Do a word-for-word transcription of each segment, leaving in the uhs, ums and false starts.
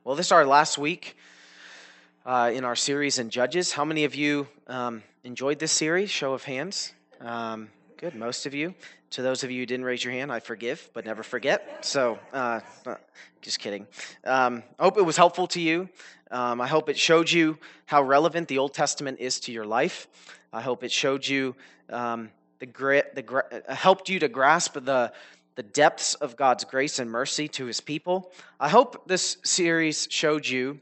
Well, this is our last week uh, in our series in Judges. How many of you um, enjoyed this series? Show of hands. Um, good, most of you. To those of you who didn't raise your hand, I forgive, but never forget. So, uh, just kidding. Um, I hope it was helpful to you. Um, I hope it showed you how relevant the Old Testament is to your life. I hope it showed you um, the grit, the gra- helped you to grasp the the depths of God's grace and mercy to his people. I hope this series showed you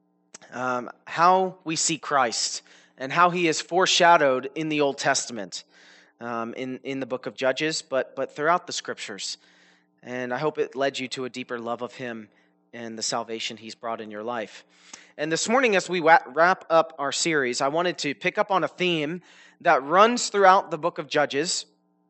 um, how we see Christ and how he is foreshadowed in the Old Testament, um, in, in the book of Judges, but, but throughout the scriptures. And I hope it led you to a deeper love of him and the salvation he's brought in your life. And this morning, as we wrap up our series, I wanted to pick up on a theme that runs throughout the book of Judges.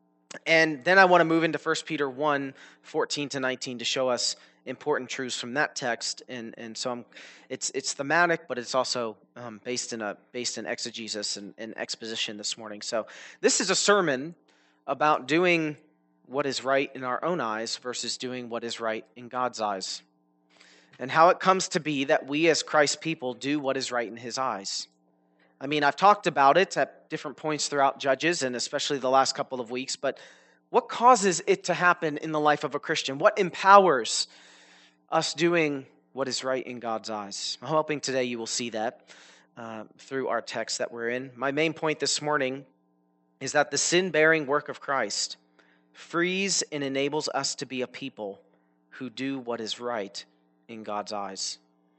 And then I want to move into First Peter one, fourteen to nineteen to show us important truths from that text. And, and so I'm, it's it's thematic, but it's also um, based in a based in exegesis and, and exposition this morning. So this is a sermon about doing what is right in our own eyes versus doing what is right in God's eyes. And how it comes to be that we as Christ's people do what is right in his eyes. I mean, I've talked about it at different points throughout Judges, and especially the last couple of weeks, but what causes it to happen in the life of a Christian? What empowers us doing what is right in God's eyes? I'm hoping today you will see that uh, through our text that we're in. My main point this morning is that the sin-bearing work of Christ frees and enables us to be a people who do what is right in God's eyes.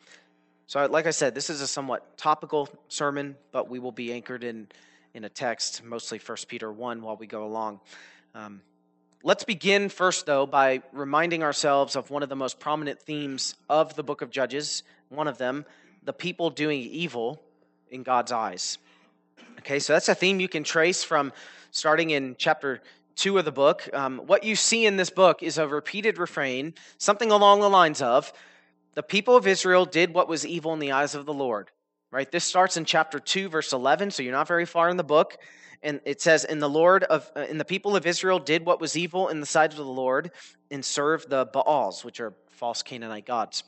So like I said, this is a somewhat topical sermon, but we will be anchored in, in a text, mostly First Peter one, while we go along. Um, let's begin first, though, by reminding ourselves of one of the most prominent themes of the book of Judges, one of them, the people doing evil in God's eyes. Okay, so that's a theme you can trace from starting in chapter two of the book. Um, what you see in this book is a repeated refrain, something along the lines of, the people of Israel did what was evil in the eyes of the Lord. Right? This starts in chapter two, verse eleven, so you're not very far in the book. And it says, "And the Lord of, uh, and the people of Israel did what was evil in the sight of the Lord, and served the Baals," which are false Canaanite gods.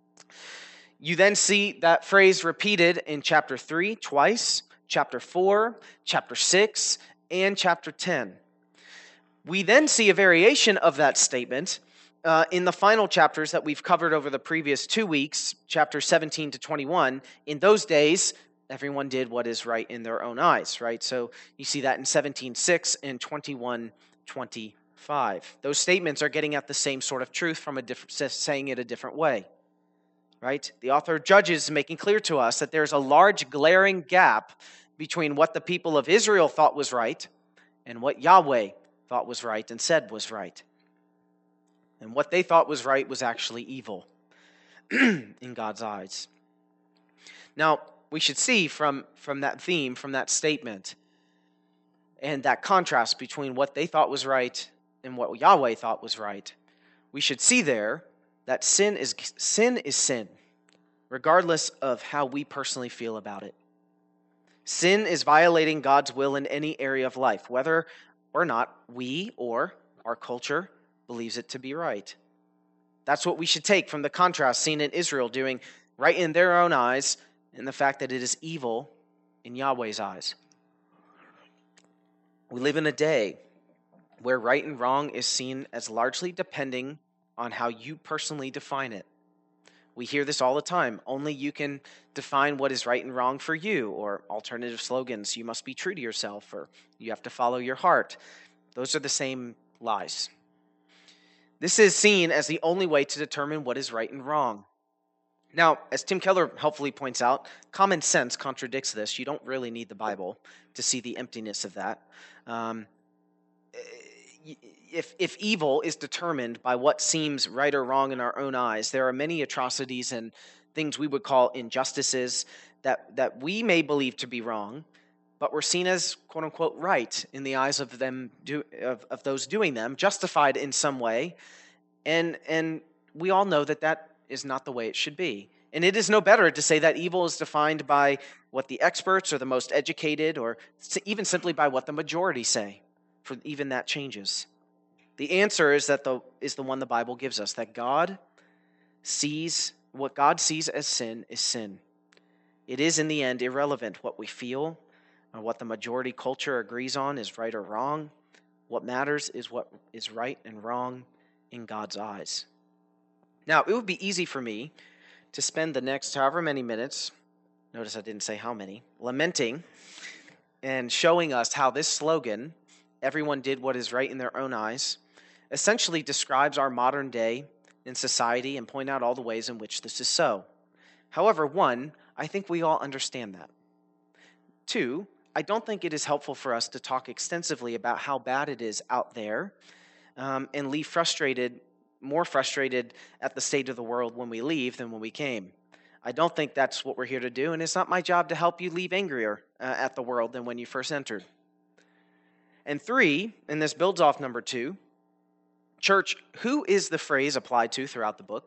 You then see that phrase repeated in chapter three twice, chapter four, chapter six, and chapter ten. We then see a variation of that statement Uh, in the final chapters that we've covered over the previous two weeks, chapters seventeen to twenty-one. In those days, everyone did what is right in their own eyes, right? So you see that in seventeen six and twenty-one twenty-five. Those statements are getting at the same sort of truth from a different, saying it a different way, right? The author of Judges is making clear to us that there's a large glaring gap between what the people of Israel thought was right and what Yahweh thought was right and said was right. And what they thought was right was actually evil in God's eyes. Now, we should see from, from that theme, from that statement, and that contrast between what they thought was right and what Yahweh thought was right, we should see there that sin is sin is sin, regardless of how we personally feel about it. Sin is violating God's will in any area of life, whether or not we or our culture believes it to be right. That's what we should take from the contrast seen in Israel doing right in their own eyes and the fact that it is evil in Yahweh's eyes. We live in a day where right and wrong is seen as largely depending on how you personally define it. We hear this all the time. Only you can define what is right and wrong for you, or alternative slogans, you must be true to yourself, or you have to follow your heart. Those are the same lies. This is seen as the only way to determine what is right and wrong. Now, as Tim Keller helpfully points out, common sense contradicts this. You don't really need the Bible to see the emptiness of that. Um, if, if evil is determined by what seems right or wrong in our own eyes, there are many atrocities and things we would call injustices that, that we may believe to be wrong, but were seen as quote-unquote right in the eyes of them do, of, of those doing them, justified in some way, and and we all know that that is not the way it should be. And it is no better to say that evil is defined by what the experts or the most educated, or even simply by what the majority say, for even that changes. The answer is that the is the one the Bible gives us, that God sees what God sees as sin is sin. It is in the end irrelevant what we feel or what the majority culture agrees on is right or wrong. What matters is what is right and wrong in God's eyes. Now, it would be easy for me to spend the next however many minutes, notice I didn't say how many, lamenting and showing us how this slogan, everyone did what is right in their own eyes, essentially describes our modern day in society and point out all the ways in which this is so. However, one, I think we all understand that. Two, I don't think it is helpful for us to talk extensively about how bad it is out there um, and leave frustrated, more frustrated at the state of the world when we leave than when we came. I don't think that's what we're here to do, and it's not my job to help you leave angrier uh, at the world than when you first entered. And three, and this builds off number two, church, who is the phrase applied to throughout the book?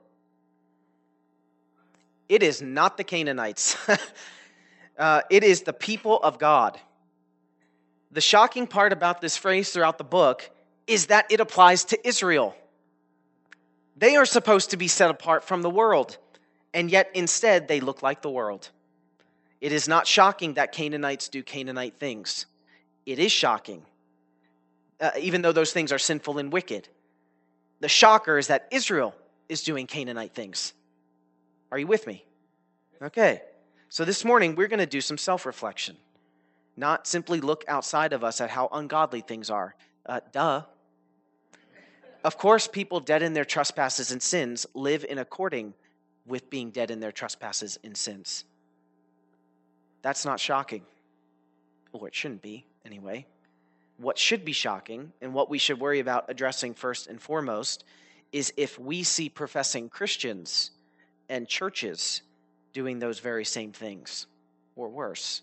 It is not the Canaanites. uh, it is the people of God. The shocking part about this phrase throughout the book is that it applies to Israel. They are supposed to be set apart from the world, and yet instead they look like the world. It is not shocking that Canaanites do Canaanite things. It is shocking, uh, even though those things are sinful and wicked. The shocker is that Israel is doing Canaanite things. Are you with me? Okay. So this morning we're going to do some self-reflection. Not simply look outside of us at how ungodly things are. Uh, duh. Of course, people dead in their trespasses and sins live in according with being dead in their trespasses and sins. That's not shocking. Or it shouldn't be, anyway. What should be shocking, and what we should worry about addressing first and foremost, is if we see professing Christians and churches doing those very same things, or worse.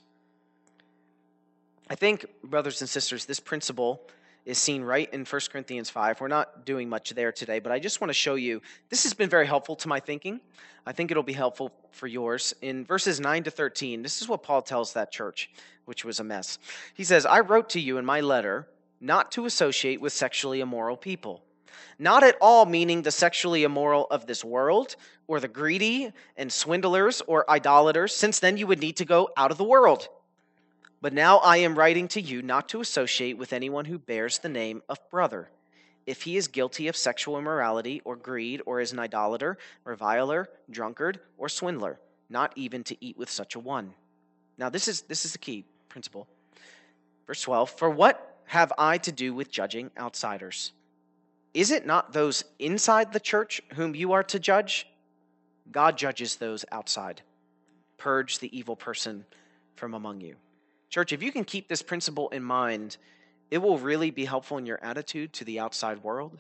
I think, brothers and sisters, this principle is seen right in First Corinthians five. We're not doing much there today, but I just want to show you, this has been very helpful to my thinking. I think it'll be helpful for yours. In verses nine to thirteen, this is what Paul tells that church, which was a mess. He says, I wrote to you in my letter not to associate with sexually immoral people. Not at all meaning the sexually immoral of this world, or the greedy and swindlers or idolaters, since then you would need to go out of the world. But now I am writing to you not to associate with anyone who bears the name of brother, if he is guilty of sexual immorality or greed, or is an idolater, reviler, drunkard, or swindler, not even to eat with such a one. Now this is this is the key principle. Verse twelve, for what have I to do with judging outsiders? Is it not those inside the church whom you are to judge? God judges those outside. Purge the evil person from among you. Church, if you can keep this principle in mind, it will really be helpful in your attitude to the outside world.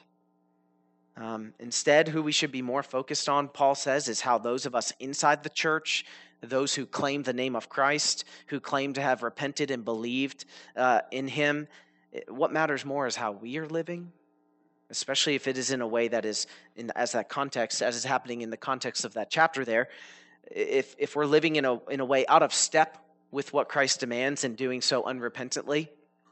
Um, instead, who we should be more focused on, Paul says, is how those of us inside the church, those who claim the name of Christ, who claim to have repented and believed uh, in him, what matters more is how we are living, especially if it is in a way that is, in as that context, as is happening in the context of that chapter there. If if we're living in a in a way out of step with what Christ demands and doing so unrepentantly.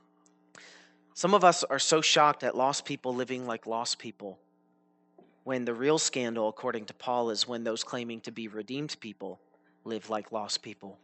Some of us are so shocked at lost people living like lost people, when the real scandal, according to Paul, is when those claiming to be redeemed people live like lost people.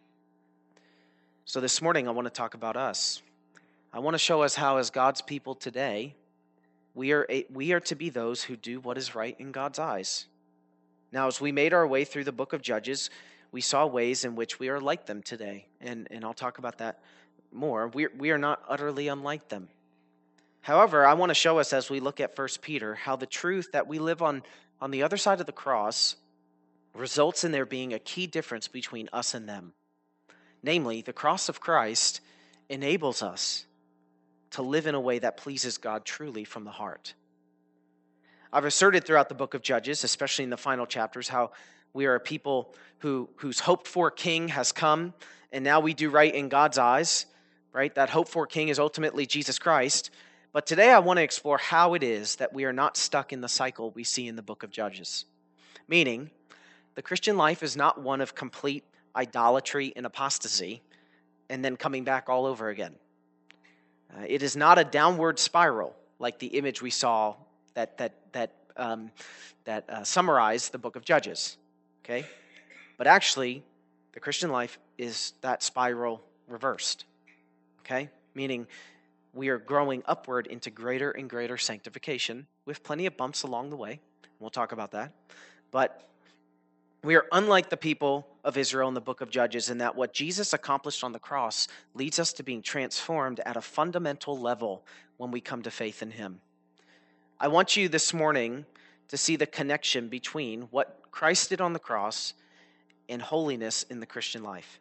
So this morning I want to talk about us. I want to show us how, as God's people today, we are a, we are to be those who do what is right in God's eyes. Now, as we made our way through the book of Judges, we saw ways in which we are like them today, and, and I'll talk about that more. We, we are not utterly unlike them. However, I want to show us as we look at First Peter how the truth that we live on, on the other side of the cross results in there being a key difference between us and them. Namely, the cross of Christ enables us to live in a way that pleases God truly from the heart. I've asserted throughout the book of Judges, especially in the final chapters, how we are a people who whose hoped-for king has come, and now we do right in God's eyes, right? That hoped-for king is ultimately Jesus Christ. But today I want to explore how it is that we are not stuck in the cycle we see in the book of Judges. Meaning, the Christian life is not one of complete idolatry and apostasy, and then coming back all over again. Uh, it is not a downward spiral like the image we saw that that that um, that uh, summarized the book of Judges. okay? But actually, the Christian life is that spiral reversed, okay? Meaning we are growing upward into greater and greater sanctification with plenty of bumps along the way. We'll talk about that. But we are unlike the people of Israel in the book of Judges in that what Jesus accomplished on the cross leads us to being transformed at a fundamental level when we come to faith in him. I want you this morning to see the connection between what Christ did on the cross and holiness in the Christian life.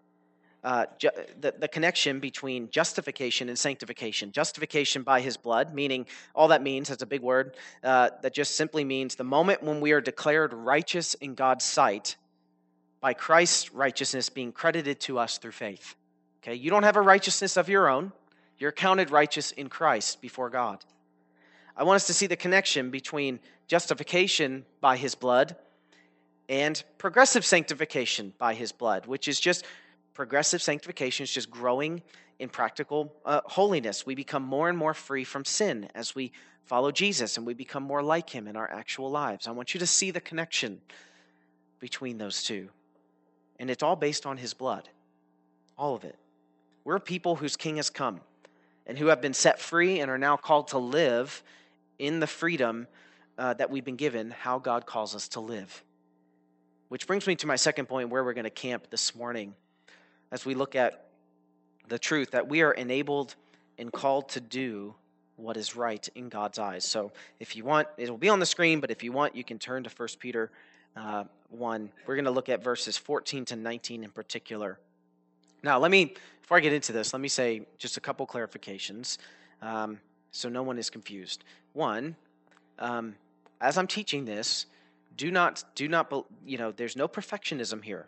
Uh, ju- the, the connection between justification and sanctification. Justification by his blood, meaning all that means, that's a big word, uh, that just simply means the moment when we are declared righteous in God's sight by Christ's righteousness being credited to us through faith. Okay, you don't have a righteousness of your own. You're counted righteous in Christ before God. I want us to see the connection between justification by his blood and progressive sanctification by his blood, which is just progressive sanctification is just growing in practical uh, holiness. We become more and more free from sin as we follow Jesus, and we become more like him in our actual lives. I want you to see the connection between those two. And it's all based on his blood. All of it. We're people whose king has come and who have been set free and are now called to live in the freedom uh, that we've been given, how God calls us to live. Which brings me to my second point, where we're going to camp this morning as we look at the truth that we are enabled and called to do what is right in God's eyes. So if you want, it will be on the screen, but if you want, you can turn to First Peter uh, one. We're going to look at verses fourteen to nineteen in particular. Now, let me, before I get into this, let me say just a couple clarifications um, so no one is confused. One, um, as I'm teaching this, do not, do not, you know, there's no perfectionism here.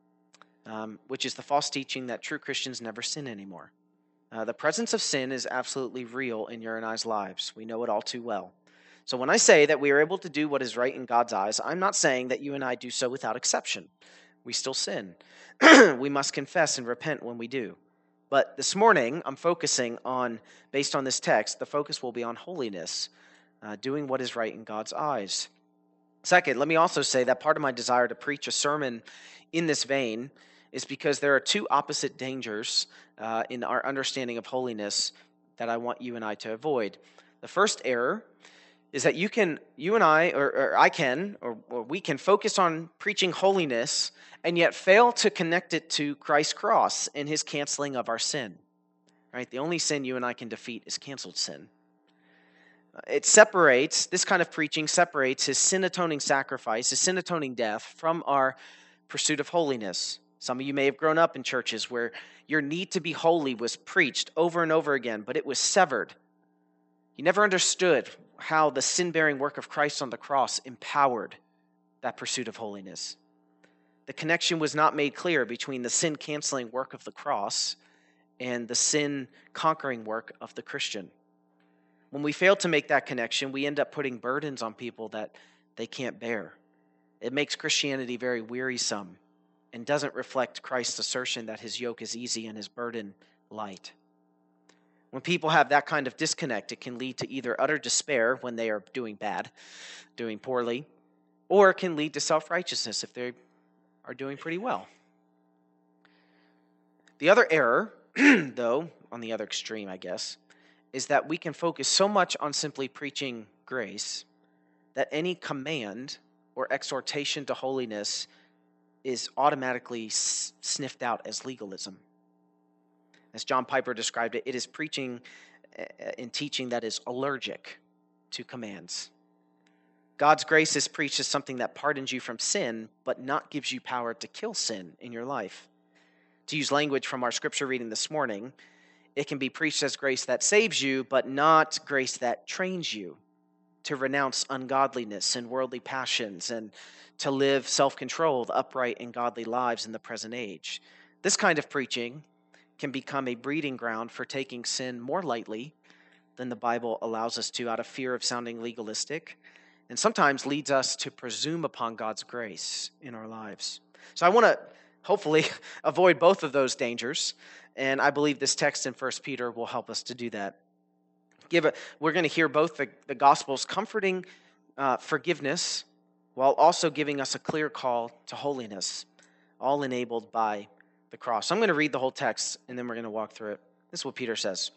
Um, which is the false teaching that true Christians never sin anymore. Uh, the presence of sin is absolutely real in your and I's lives. We know it all too well. So when I say that we are able to do what is right in God's eyes, I'm not saying that you and I do so without exception. We still sin. We must confess and repent when we do. But this morning, I'm focusing on, based on this text, the focus will be on holiness, uh, doing what is right in God's eyes. Second, let me also say that part of my desire to preach a sermon in this vein is because there are two opposite dangers uh, in our understanding of holiness that I want you and I to avoid. The first error is that you can, you and I, or, or I can, or, or we can focus on preaching holiness and yet fail to connect it to Christ's cross and his canceling of our sin. Right? The only sin you and I can defeat is canceled sin. It separates, this kind of preaching separates his sin-atoning sacrifice, his sin-atoning death, from our pursuit of holiness. Some of you may have grown up in churches where your need to be holy was preached over and over again, but it was severed. You never understood how the sin-bearing work of Christ on the cross empowered that pursuit of holiness. The connection was not made clear between the sin-canceling work of the cross and the sin-conquering work of the Christian. When we fail to make that connection, we end up putting burdens on people that they can't bear. It makes Christianity very wearisome and doesn't reflect Christ's assertion that his yoke is easy and his burden light. When people have that kind of disconnect, it can lead to either utter despair when they are doing bad, doing poorly, or it can lead to self-righteousness if they are doing pretty well. The other error, though, on the other extreme, I guess, is that we can focus so much on simply preaching grace that any command or exhortation to holiness is automatically s- sniffed out as legalism. As John Piper described it, it is preaching and teaching that is allergic to commands. God's grace is preached as something that pardons you from sin, but not gives you power to kill sin in your life. To use language from our scripture reading this morning, it can be preached as grace that saves you, but not grace that trains you to renounce ungodliness and worldly passions and to live self-controlled, upright, and godly lives in the present age. This kind of preaching can become a breeding ground for taking sin more lightly than the Bible allows us to out of fear of sounding legalistic, and sometimes leads us to presume upon God's grace in our lives. So I want to hopefully avoid both of those dangers, and I believe this text in First Peter will help us to do that. Give a, we're going to hear both the, the Gospel's comforting uh, forgiveness while also giving us a clear call to holiness, all enabled by the cross. I'm going to read the whole text, and then we're going to walk through it. This is what Peter says.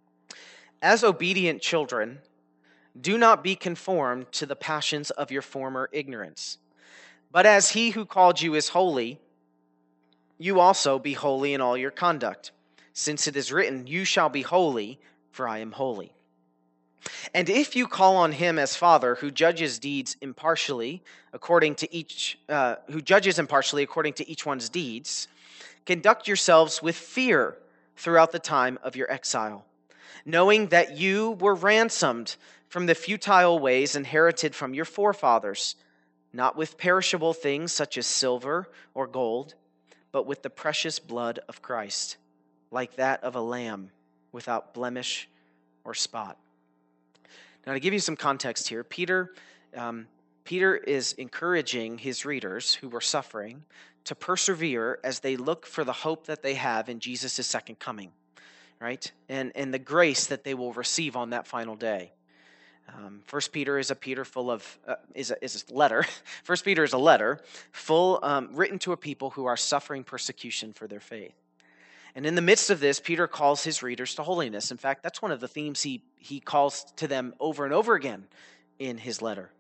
As obedient children, do not be conformed to the passions of your former ignorance. But as he who called you is holy, you also be holy in all your conduct, since it is written, you shall be holy, for I am holy. And if you call on him as Father, who judges deeds impartially according to each, uh, who judges impartially according to each one's deeds, conduct yourselves with fear throughout the time of your exile, knowing that you were ransomed from the futile ways inherited from your forefathers, not with perishable things such as silver or gold, but with the precious blood of Christ, like that of a lamb without blemish or spot. Now, to give you some context here, Peter, um, Peter is encouraging his readers who were suffering to persevere as they look for the hope that they have in Jesus' second coming, right? And, and the grace that they will receive on that final day. Um, First Peter is a Peter full of uh, is a, is a letter. First Peter is a letter full um, written to a people who are suffering persecution for their faith. And in the midst of this, Peter calls his readers to holiness. In fact, that's one of the themes he he calls to them over and over again in his letter.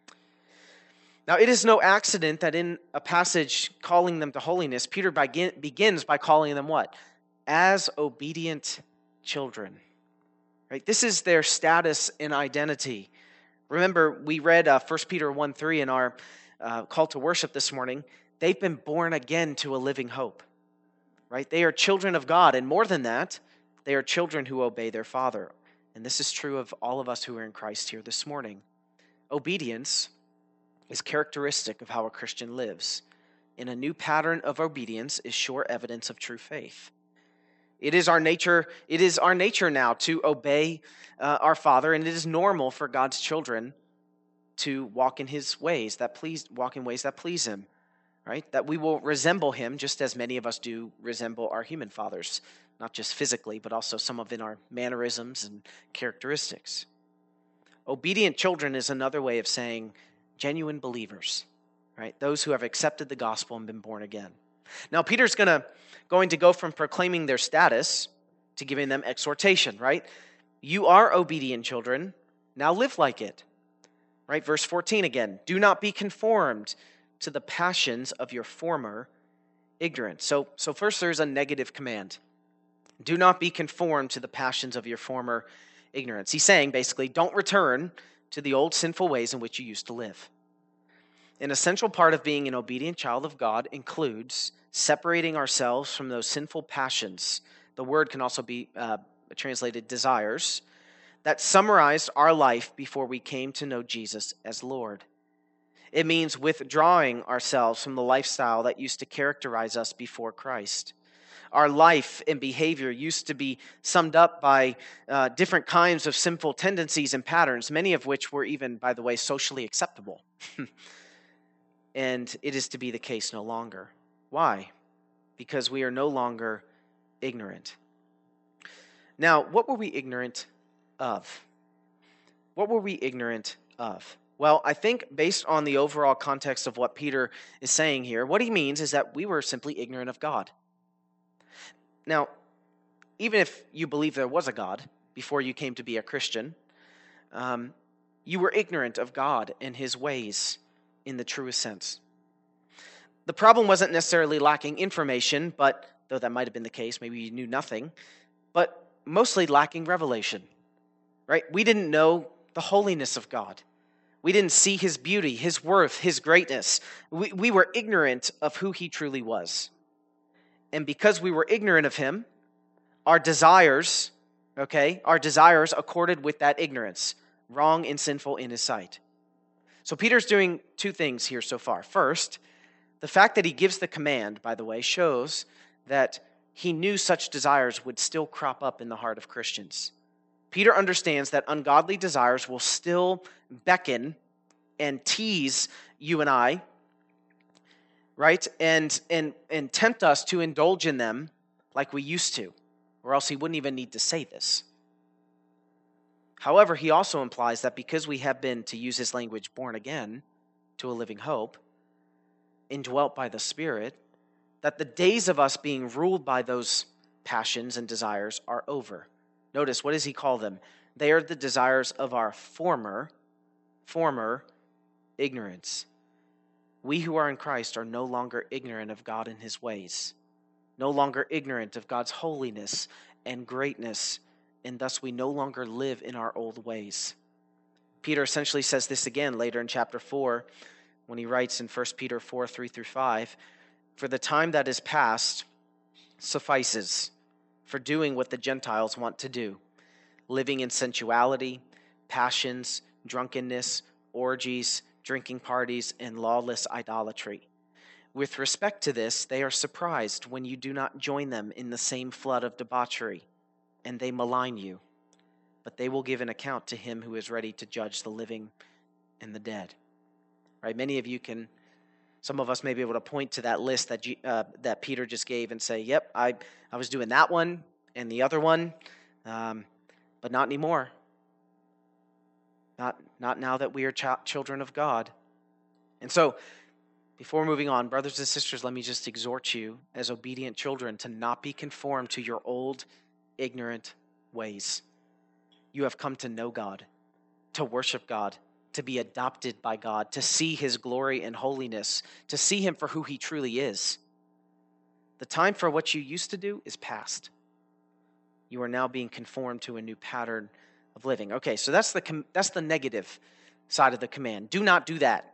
Now, it is no accident that in a passage calling them to holiness, Peter begin, begins by calling them what? As obedient children. Right? This is their status and identity. Remember, we read uh, First Peter one three in our uh, call to worship this morning. They've been born again to a living hope. Right? They are children of God, and more than that, they are children who obey their Father. And this is true of all of us who are in Christ here this morning. Obedience is characteristic of how a Christian lives. And a new pattern of obedience is sure evidence of true faith. It is our nature, it is our nature now to obey uh, our Father, and it is normal for God's children to walk in his ways that please walk in ways that please him, right? That we will resemble him just as many of us do resemble our human fathers, not just physically, but also some of in our mannerisms and characteristics. Obedient children is another way of saying genuine believers, right? Those who have accepted the gospel and been born again. Now, Peter's gonna going to go from proclaiming their status to giving them exhortation, right? You are obedient children, now live like it, right? Verse fourteen again, do not be conformed to the passions of your former ignorance. So, so first there's a negative command. Do not be conformed to the passions of your former ignorance. He's saying basically, don't return to the old sinful ways in which you used to live. An essential part of being an obedient child of God includes separating ourselves from those sinful passions. The word can also be uh, translated desires that summarized our life before we came to know Jesus as Lord. It means withdrawing ourselves from the lifestyle that used to characterize us before Christ. Our life and behavior used to be summed up by uh, different kinds of sinful tendencies and patterns, many of which were even, by the way, socially acceptable. And it is to be the case no longer. Why? Because we are no longer ignorant. Now, what were we ignorant of? What were we ignorant of? Well, I think based on the overall context of what Peter is saying here, what he means is that we were simply ignorant of God. Now, even if you believe there was a God before you came to be a Christian, um, you were ignorant of God and his ways in the truest sense. The problem wasn't necessarily lacking information, but though that might have been the case, maybe you knew nothing, but mostly lacking revelation, right? We didn't know the holiness of God. We didn't see his beauty, his worth, his greatness. We, we were ignorant of who he truly was. And because we were ignorant of him, our desires, okay, our desires accorded with that ignorance, wrong and sinful in his sight. So Peter's doing two things here so far. First, the fact that he gives the command, by the way, shows that he knew such desires would still crop up in the heart of Christians. Peter understands that ungodly desires will still beckon and tease you and I, right? And, and, and tempt us to indulge in them like we used to, or else he wouldn't even need to say this. However, he also implies that because we have been, to use his language, born again, to a living hope, indwelt by the Spirit, that the days of us being ruled by those passions and desires are over. Notice, what does he call them? They are the desires of our former, former ignorance. We who are in Christ are no longer ignorant of God and his ways, no longer ignorant of God's holiness and greatness, and thus we no longer live in our old ways. Peter essentially says this again later in chapter four when he writes in First Peter four, three through five, "For the time that is past suffices for doing what the Gentiles want to do, living in sensuality, passions, drunkenness, orgies, drinking parties, and lawless idolatry. With respect to this, they are surprised when you do not join them in the same flood of debauchery, and they malign you. But they will give an account to him who is ready to judge the living and the dead." Right? Many of you can, some of us may be able to point to that list that G, uh, that Peter just gave and say, yep, I, I was doing that one and the other one, um, but not anymore. Not, not now that we are ch- children of God. And so, before moving on, brothers and sisters, let me just exhort you as obedient children to not be conformed to your old, ignorant ways. You have come to know God, to worship God, to be adopted by God, to see his glory and holiness, to see him for who he truly is. The time for what you used to do is past. You are now being conformed to a new pattern of living. Okay, so that's the com- that's the negative side of the command. Do not do that.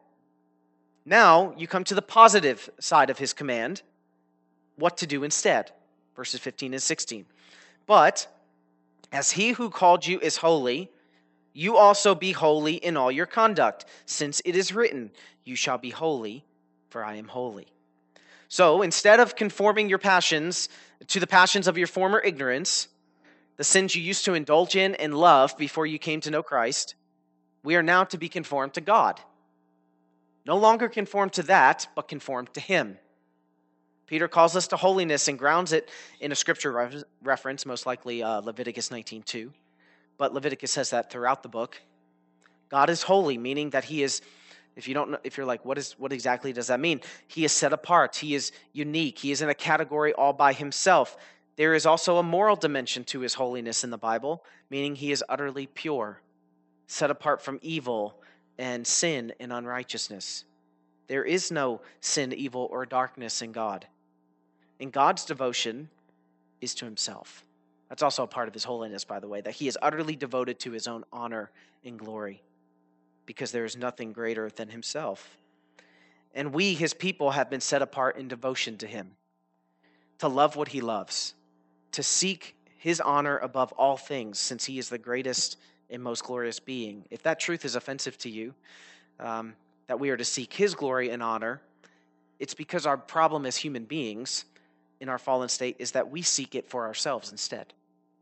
Now you come to the positive side of his command, what to do instead. Verses fifteen and sixteen. "But as he who called you is holy, you also be holy in all your conduct, since it is written, 'You shall be holy, for I am holy.'" So instead of conforming your passions to the passions of your former ignorance, the sins you used to indulge in and love before you came to know Christ, we are now to be conformed to God. No longer conformed to that, but conformed to him. Peter calls us to holiness and grounds it in a scripture re- reference, most likely uh, Leviticus nineteen two. But Leviticus says that throughout the book. God is holy, meaning that he is, if you don't know, if you're like, what is what exactly does that mean? He is set apart. He is unique. He is in a category all by himself. There is also a moral dimension to his holiness in the Bible, meaning he is utterly pure, set apart from evil and sin and unrighteousness. There is no sin, evil, or darkness in God. And God's devotion is to himself. That's also a part of his holiness, by the way, that he is utterly devoted to his own honor and glory, because there is nothing greater than himself. And we, his people, have been set apart in devotion to him, to love what he loves, to seek his honor above all things, since he is the greatest and most glorious being. If that truth is offensive to you, um, that we are to seek his glory and honor, it's because our problem as human beings in our fallen state is that we seek it for ourselves instead.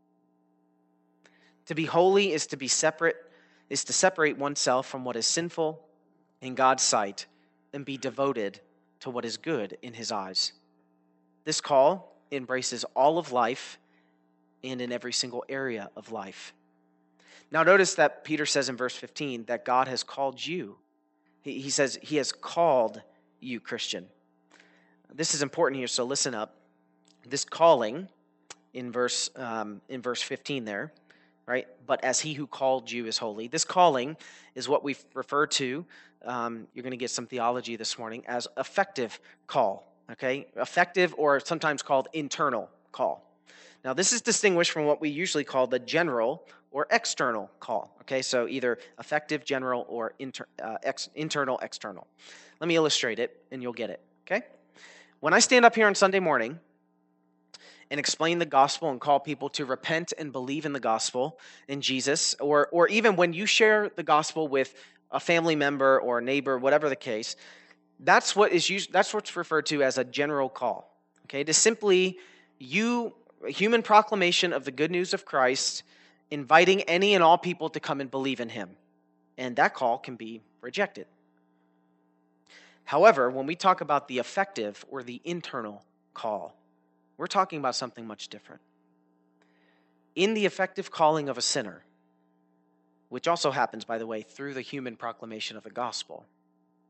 To be holy is to be separate, is to separate oneself from what is sinful in God's sight and be devoted to what is good in his eyes. This call embraces all of life and in every single area of life. Now notice that Peter says in verse fifteen that God has called you. He, he says he has called you, Christian. This is important here, so listen up. This calling in verse um, in verse fifteen there, right? But as he who called you is holy. This calling is what we refer to, um, you're going to get some theology this morning, as effective call, okay? Effective, or sometimes called internal call. Now, this is distinguished from what we usually call the general or external call, okay? So either effective, general, or inter, uh, ex, internal, external. Let me illustrate it, and you'll get it, okay? When I stand up here on Sunday morning and explain the gospel and call people to repent and believe in the gospel in Jesus, or or even when you share the gospel with a family member or a neighbor, whatever the case, that's what is used, that's what's referred to as a general call. Okay, it is simply you, a human proclamation of the good news of Christ, inviting any and all people to come and believe in him. And that call can be rejected. However, when we talk about the effective or the internal call, we're talking about something much different. In the effective calling of a sinner, which also happens, by the way, through the human proclamation of the gospel,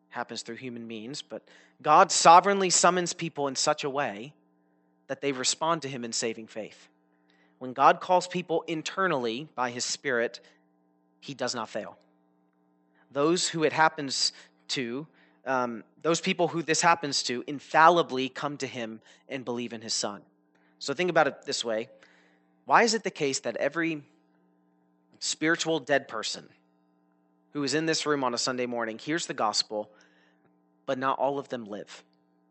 happens through human means, but God sovereignly summons people in such a way that they respond to him in saving faith. When God calls people internally by his Spirit, he does not fail. Those who it happens to, um, those people who this happens to, infallibly come to him and believe in his Son. So think about it this way. Why is it the case that every spiritual dead person who is in this room on a Sunday morning hears the gospel, but not all of them live?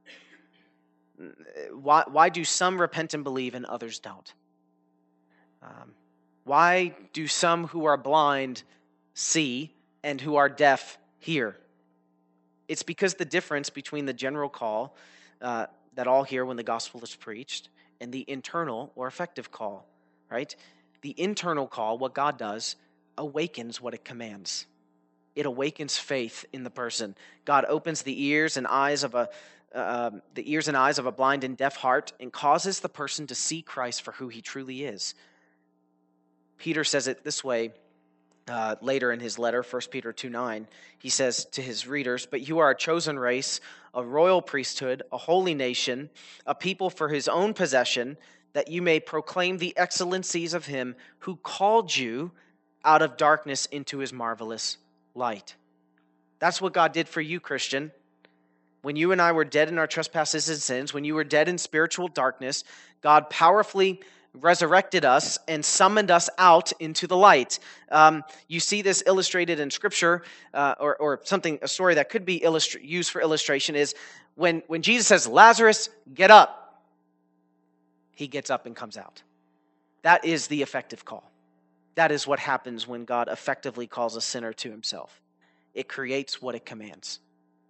Why, why do some repent and believe and others don't? Um, why do some who are blind see and who are deaf hear? It's because the difference between the general call uh, that all hear when the gospel is preached and the internal or effective call, right? The internal call, what God does, awakens what it commands. It awakens faith in the person. God opens the ears and eyes of a uh, the ears and eyes of a blind and deaf heart and causes the person to see Christ for who he truly is. Peter says it this way uh, later in his letter, First Peter two nine. He says to his readers, "But you are a chosen race, a royal priesthood, a holy nation, a people for his own possession, that you may proclaim the excellencies of him who called you out of darkness into his marvelous light." That's what God did for you, Christian. When you and I were dead in our trespasses and sins, when you were dead in spiritual darkness, God powerfully resurrected us and summoned us out into the light. Um, you see this illustrated in Scripture, uh, or, or something, a story that could be illustra- used for illustration is when, when Jesus says, "Lazarus, get up," he gets up and comes out. That is the effective call. That is what happens when God effectively calls a sinner to himself. It creates what it commands.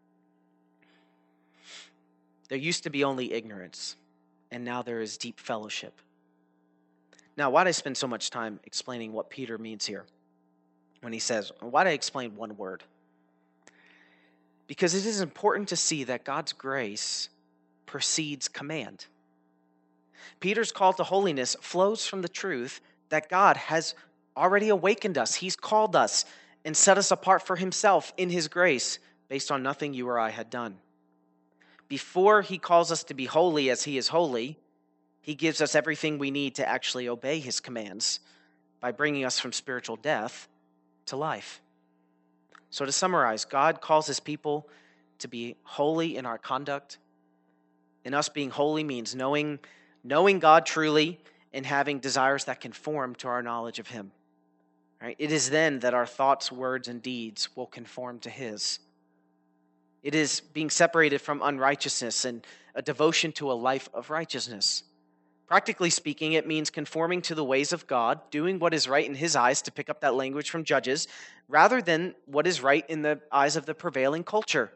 There used to be only ignorance, and now there is deep fellowship. Now, why did I spend so much time explaining what Peter means here when he says, why did I explain one word? Because it is important to see that God's grace precedes command. Peter's call to holiness flows from the truth that God has already awakened us. He's called us and set us apart for himself in his grace based on nothing you or I had done. Before he calls us to be holy as he is holy, he gives us everything we need to actually obey his commands by bringing us from spiritual death to life. So to summarize, God calls his people to be holy in our conduct. And us being holy means knowing, knowing God truly and having desires that conform to our knowledge of him. Right? It is then that our thoughts, words, and deeds will conform to his. It is being separated from unrighteousness and a devotion to a life of righteousness. Practically speaking, it means conforming to the ways of God, doing what is right in his eyes, to pick up that language from Judges, rather than what is right in the eyes of the prevailing culture.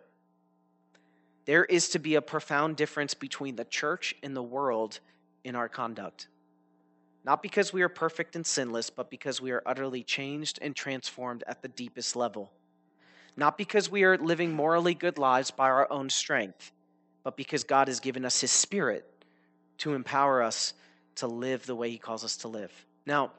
There is to be a profound difference between the church and the world in our conduct. Not because we are perfect and sinless, but because we are utterly changed and transformed at the deepest level. Not because we are living morally good lives by our own strength, but because God has given us his Spirit to empower us to live the way he calls us to live. Now,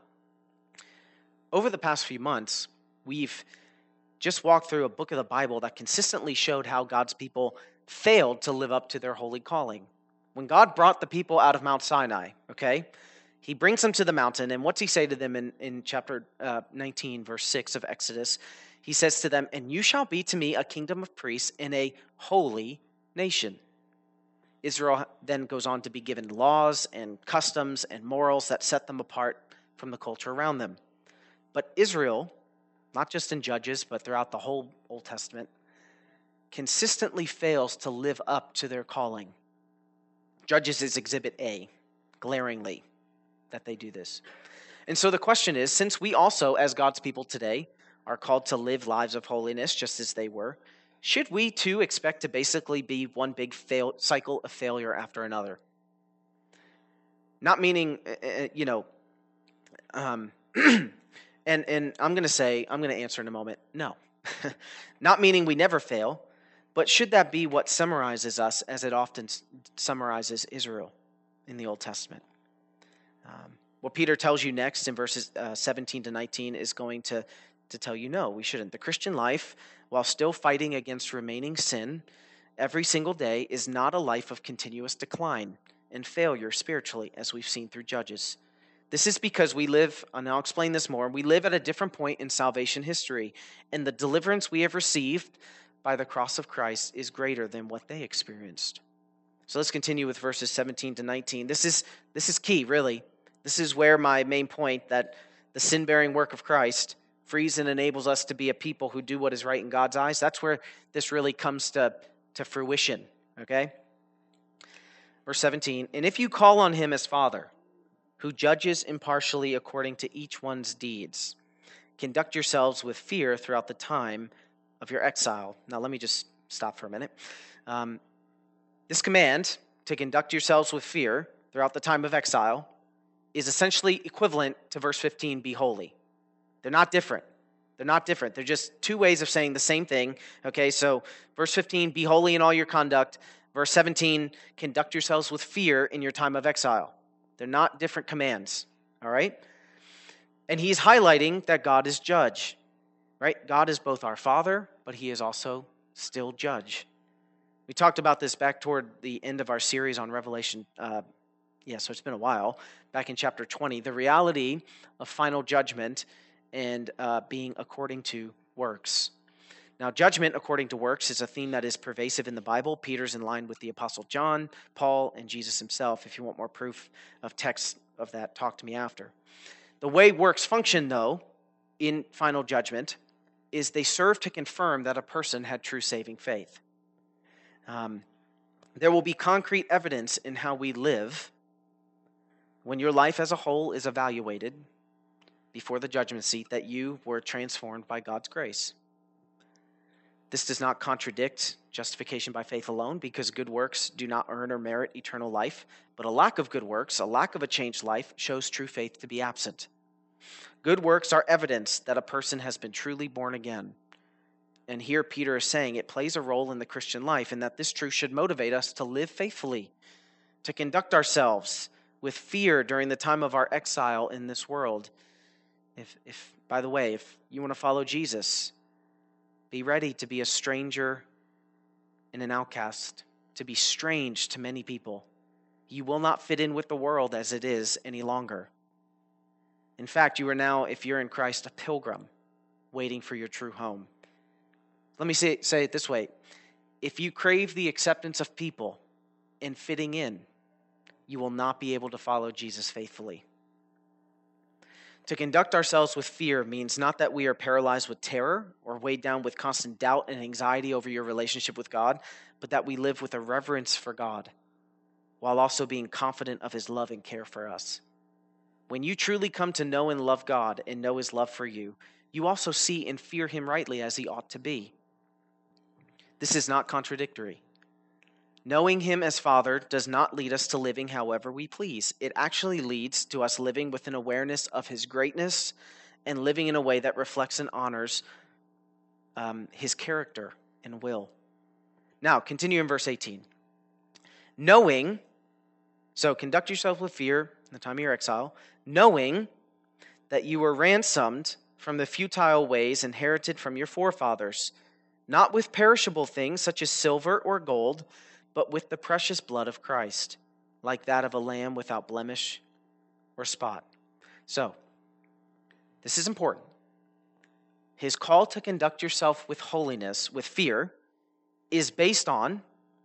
over the past few months, we've just walked through a book of the Bible that consistently showed how God's people failed to live up to their holy calling. When God brought the people out of Mount Sinai, okay, he brings them to the mountain, and what's he say to them in, in chapter uh, nineteen, verse six of Exodus? He says to them, "And you shall be to me a kingdom of priests and a holy nation." Israel then goes on to be given laws and customs and morals that set them apart from the culture around them. But Israel, not just in Judges, but throughout the whole Old Testament, consistently fails to live up to their calling. Judges is exhibit A, glaringly, that they do this. And so the question is, since we also, as God's people today, are called to live lives of holiness just as they were, should we too expect to basically be one big fail, cycle of failure after another? Not meaning, uh, you know, um, and, and I'm going to say, I'm going to answer in a moment, no. Not meaning we never fail, but should that be what summarizes us as it often summarizes Israel in the Old Testament? Um, what Peter tells you next in verses uh, seventeen to nineteen is going to to tell you no, we shouldn't. The Christian life, while still fighting against remaining sin every single day, is not a life of continuous decline and failure spiritually, as we've seen through Judges. This is because we live, and I'll explain this more, we live at a different point in salvation history, and the deliverance we have received by the cross of Christ is greater than what they experienced. So let's continue with verses seventeen to nineteen. This is, this is key, really. This is where my main point, that the sin-bearing work of Christ frees and enables us to be a people who do what is right in God's eyes. That's where this really comes to, to fruition, okay? Verse seventeen, and if you call on him as Father, who judges impartially according to each one's deeds, conduct yourselves with fear throughout the time of your exile. Now let me just stop for a minute. Um, this command to conduct yourselves with fear throughout the time of exile is essentially equivalent to verse fifteen, be holy. They're not different. They're not different. They're just two ways of saying the same thing. Okay, so verse fifteen, be holy in all your conduct. Verse seventeen, conduct yourselves with fear in your time of exile. They're not different commands, all right? And he's highlighting that God is judge, right? God is both our Father, but he is also still judge. We talked about this back toward the end of our series on Revelation. Uh, yeah, so it's been a while. Back in chapter twenty, the reality of final judgment and uh, being according to works. Now, judgment according to works is a theme that is pervasive in the Bible. Peter's in line with the Apostle John, Paul, and Jesus himself. If you want more proof of text of that, talk to me after. The way works function, though, in final judgment, is they serve to confirm that a person had true saving faith. Um, there will be concrete evidence in how we live when your life as a whole is evaluated before the judgment seat that you were transformed by God's grace. This does not contradict justification by faith alone, because good works do not earn or merit eternal life, but a lack of good works, a lack of a changed life, shows true faith to be absent. Good works are evidence that a person has been truly born again. And here Peter is saying it plays a role in the Christian life, and that this truth should motivate us to live faithfully, to conduct ourselves with fear during the time of our exile in this world. If, if, by the way, if you want to follow Jesus, be ready to be a stranger and an outcast, to be strange to many people. You will not fit in with the world as it is any longer. In fact, you are now, if you're in Christ, a pilgrim waiting for your true home. Let me say, say it this way. If you crave the acceptance of people and fitting in, you will not be able to follow Jesus faithfully. To conduct ourselves with fear means not that we are paralyzed with terror or weighed down with constant doubt and anxiety over your relationship with God, but that we live with a reverence for God while also being confident of his love and care for us. When you truly come to know and love God and know his love for you, you also see and fear him rightly as he ought to be. This is not contradictory. Knowing him as Father does not lead us to living however we please. It actually leads to us living with an awareness of his greatness and living in a way that reflects and honors um, his character and will. Now, continue in verse eighteen. Knowing, so conduct yourself with fear in the time of your exile, knowing that you were ransomed from the futile ways inherited from your forefathers, not with perishable things such as silver or gold, but with the precious blood of Christ, like that of a lamb without blemish or spot. So, this is important. His call to conduct yourself with holiness, with fear, is based on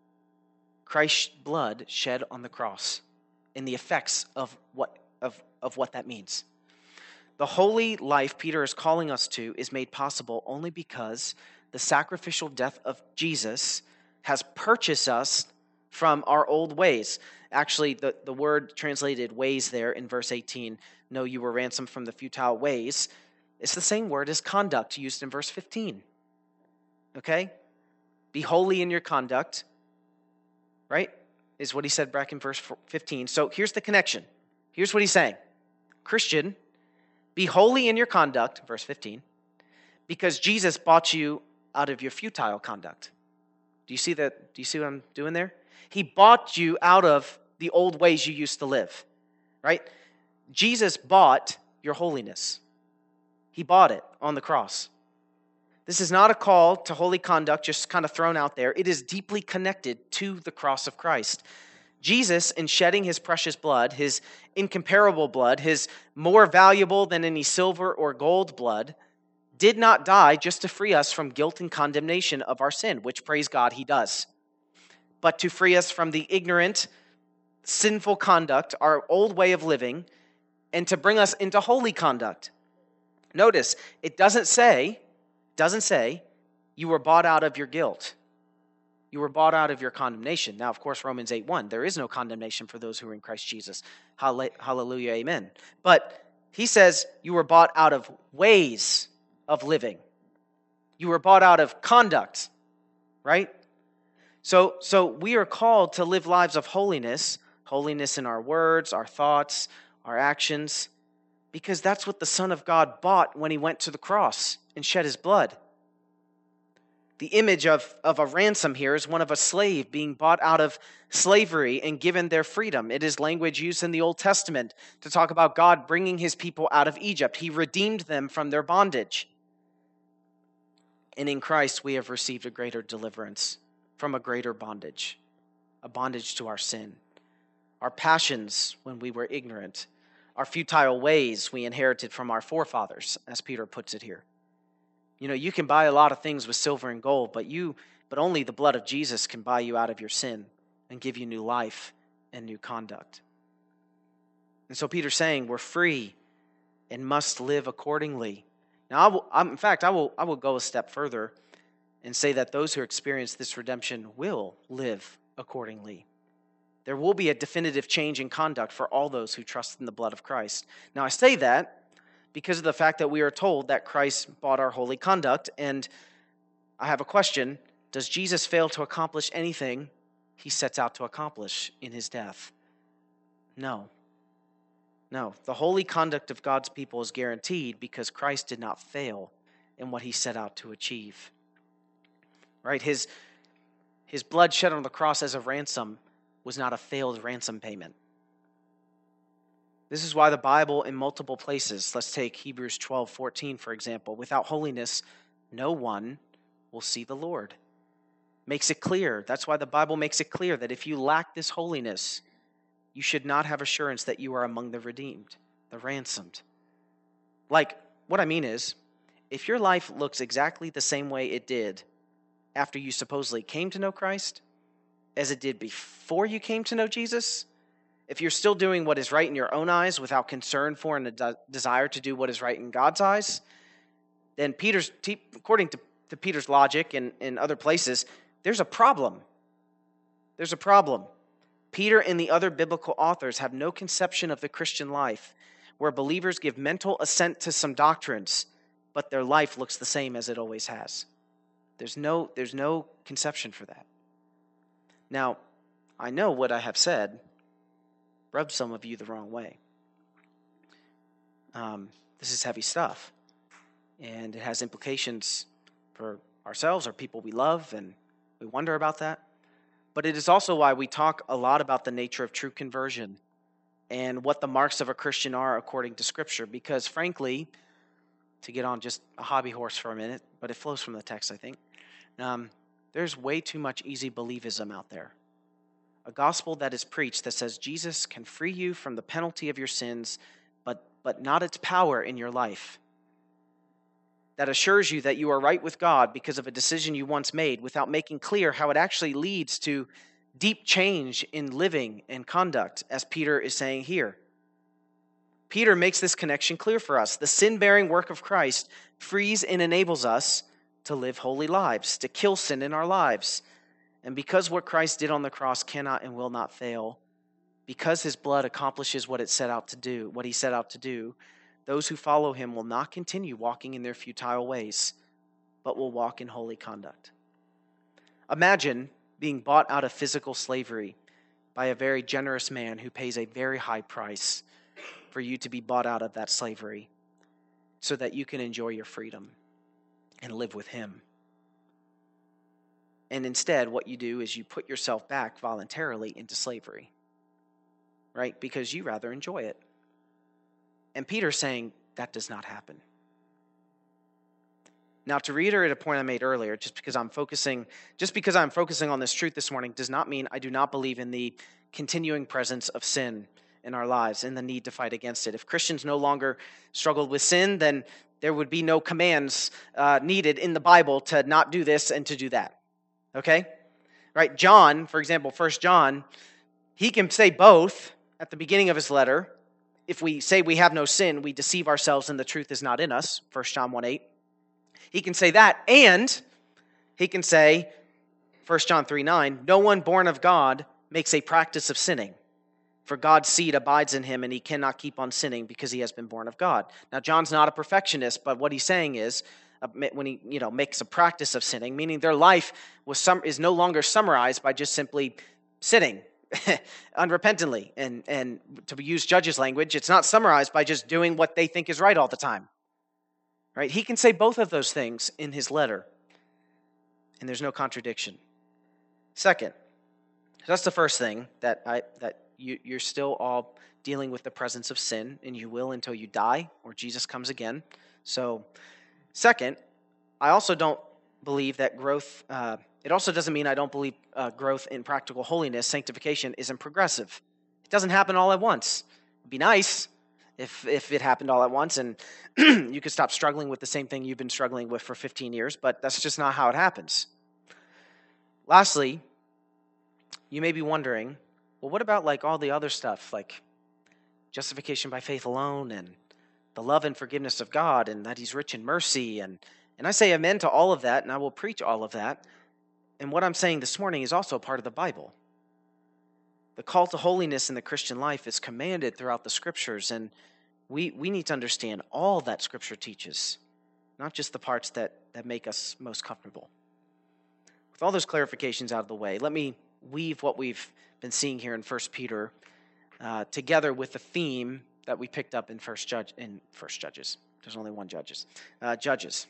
Christ's blood shed on the cross and the effects of what, of, of what that means. The holy life Peter is calling us to is made possible only because the sacrificial death of Jesus has purchased us from our old ways. Actually, the, the word translated ways there in verse eighteen, no, you were ransomed from the futile ways, it's the same word as conduct used in verse fifteen. Okay? Be holy in your conduct, right? Is what he said back in verse fifteen. So here's the connection. Here's what he's saying. Christian, be holy in your conduct, verse fifteen, because Jesus bought you out of your futile conduct. Do you see that? Do you see what I'm doing there? He bought you out of the old ways you used to live, right? Jesus bought your holiness. He bought it on the cross. This is not a call to holy conduct just kind of thrown out there. It is deeply connected to the cross of Christ. Jesus, in shedding his precious blood, his incomparable blood, his more valuable than any silver or gold blood, did not die just to free us from guilt and condemnation of our sin, which, praise God, he does, but to free us from the ignorant, sinful conduct, our old way of living, and to bring us into holy conduct. Notice, it doesn't say, doesn't say, you were bought out of your guilt. You were bought out of your condemnation. Now, of course, Romans eight one, there is no condemnation for those who are in Christ Jesus. Hallelujah, amen. But he says you were bought out of ways of living. You were bought out of conduct, right? So, so we are called to live lives of holiness, holiness in our words, our thoughts, our actions, because that's what the Son of God bought when he went to the cross and shed his blood. The image of, of a ransom here is one of a slave being bought out of slavery and given their freedom. It is language used in the Old Testament to talk about God bringing his people out of Egypt. He redeemed them from their bondage. And in Christ, we have received a greater deliverance from a greater bondage, a bondage to our sin. Our passions when we were ignorant, our futile ways we inherited from our forefathers, as Peter puts it here. You know, you can buy a lot of things with silver and gold, but you, but only the blood of Jesus can buy you out of your sin and give you new life and new conduct. And so Peter's saying we're free and must live accordingly. Now, I will, I'm, in fact, I will, I will go a step further and say that those who experience this redemption will live accordingly. There will be a definitive change in conduct for all those who trust in the blood of Christ. Now, I say that because of the fact that we are told that Christ bought our holy conduct. And I have a question. Does Jesus fail to accomplish anything he sets out to accomplish in his death? No. No. The holy conduct of God's people is guaranteed because Christ did not fail in what he set out to achieve. Right? His, his blood shed on the cross as a ransom was not a failed ransom payment. This is why the Bible in multiple places, let's take Hebrews twelve fourteen, for example, without holiness, no one will see the Lord. Makes it clear. That's why the Bible makes it clear that if you lack this holiness, you should not have assurance that you are among the redeemed, the ransomed. Like, what I mean is, if your life looks exactly the same way it did after you supposedly came to know Christ, as it did before you came to know Jesus, if you're still doing what is right in your own eyes without concern for and a de- desire to do what is right in God's eyes, then Peter's, according to, to Peter's logic and, and other places, there's a problem. There's a problem. Peter and the other biblical authors have no conception of the Christian life where believers give mental assent to some doctrines, but their life looks the same as it always has. There's no, there's no conception for that. Now, I know what I have said rubs some of you the wrong way. Um, this is heavy stuff, and it has implications for ourselves or people we love, and we wonder about that. But it is also why we talk a lot about the nature of true conversion and what the marks of a Christian are according to Scripture, because frankly, to get on just a hobby horse for a minute, but it flows from the text, I think, um, there's way too much easy believism out there. A gospel that is preached that says Jesus can free you from the penalty of your sins, but, but not its power in your life. That assures you that you are right with God because of a decision you once made without making clear how it actually leads to deep change in living and conduct, as Peter is saying here. Peter makes this connection clear for us. The sin-bearing work of Christ frees and enables us to live holy lives, to kill sin in our lives. And because what Christ did on the cross cannot and will not fail, because his blood accomplishes what it set out to do, what he set out to do, those who follow him will not continue walking in their futile ways, but will walk in holy conduct. Imagine being bought out of physical slavery by a very generous man who pays a very high price for you to be bought out of that slavery so that you can enjoy your freedom and live with him. And instead, what you do is you put yourself back voluntarily into slavery, right? Because you rather enjoy it. And Peter's saying that does not happen. Now, to reiterate a point I made earlier, just because I'm focusing, just because I'm focusing on this truth this morning, does not mean I do not believe in the continuing presence of sin in our lives and the need to fight against it. If Christians no longer struggled with sin, then there would be no commands uh, needed in the Bible to not do this and to do that. Okay? Right? John, for example, First John, he can say both at the beginning of his letter. If we say we have no sin, we deceive ourselves and the truth is not in us, First John one eight. He can say that, and he can say, First John three nine, no one born of God makes a practice of sinning, for God's seed abides in him, and he cannot keep on sinning because he has been born of God. Now, John's not a perfectionist, but what he's saying is, uh, when he you know makes a practice of sinning, meaning their life was some, is no longer summarized by just simply sinning unrepentantly. And, and to use Judges' language, it's not summarized by just doing what they think is right all the time. Right? He can say both of those things in his letter, and there's no contradiction. Second, that's the first thing, that I that you, you're still all dealing with the presence of sin, and you will until you die or Jesus comes again. So, second, I also don't believe that growth, uh, it also doesn't mean I don't believe uh, growth in practical holiness, sanctification, isn't progressive. It doesn't happen all at once. It'd be nice if if it happened all at once and you could stop struggling with the same thing you've been struggling with for fifteen years, but that's just not how it happens. Lastly, you may be wondering, well, what about like all the other stuff, like justification by faith alone and the love and forgiveness of God and that he's rich in mercy? And, and I say amen to all of that, and I will preach all of that. And what I'm saying this morning is also part of the Bible. The call to holiness in the Christian life is commanded throughout the Scriptures, and we, we need to understand all that Scripture teaches, not just the parts that, that make us most comfortable. With all those clarifications out of the way, let me weave what we've been seeing here in First Peter uh, together with the theme that we picked up in First Judge in First Judges. There's only one Judges. Uh, Judges.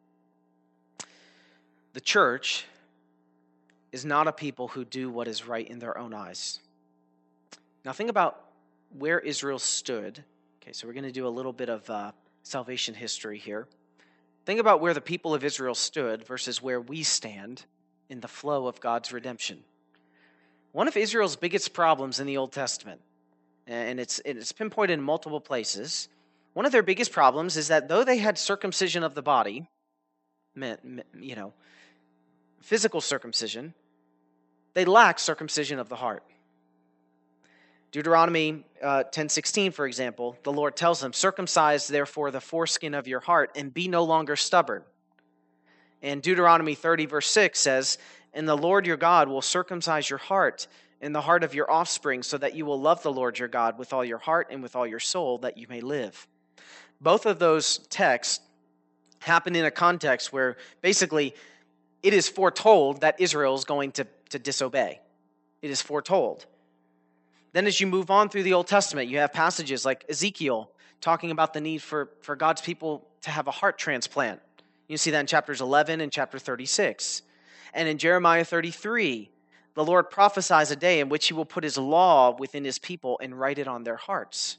The church is not a people who do what is right in their own eyes. Now think about where Israel stood. Okay, so we're going to do a little bit of uh, salvation history here. Think about where the people of Israel stood versus where we stand in the flow of God's redemption. One of Israel's biggest problems in the Old Testament, and it's it's pinpointed in multiple places, one of their biggest problems is that though they had circumcision of the body, you know, physical circumcision, they lacked circumcision of the heart. Deuteronomy uh, ten sixteen, for example, the Lord tells them, circumcise therefore the foreskin of your heart and be no longer stubborn. And Deuteronomy thirty verse six says, and the Lord your God will circumcise your heart and the heart of your offspring so that you will love the Lord your God with all your heart and with all your soul that you may live. Both of those texts happen in a context where basically it is foretold that Israel is going to, to disobey. It is foretold. Then as you move on through the Old Testament, you have passages like Ezekiel talking about the need for, for God's people to have a heart transplant. You see that in chapters eleven and chapter thirty-six. And in Jeremiah thirty-three, the Lord prophesies a day in which he will put his law within his people and write it on their hearts.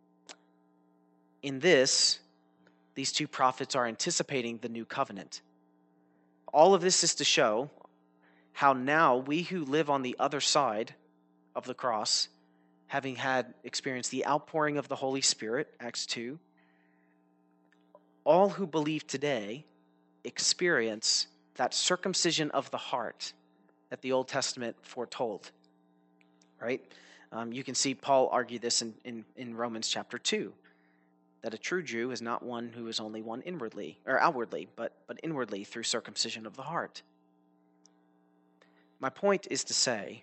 In this, these two prophets are anticipating the new covenant. All of this is to show how now we who live on the other side of the cross, having had experienced the outpouring of the Holy Spirit, Acts two, all who believe today experience that circumcision of the heart that the Old Testament foretold, right? Um, you can see Paul argue this in, in, in Romans chapter two, that a true Jew is not one who is only one inwardly, or outwardly, but, but inwardly through circumcision of the heart. My point is to say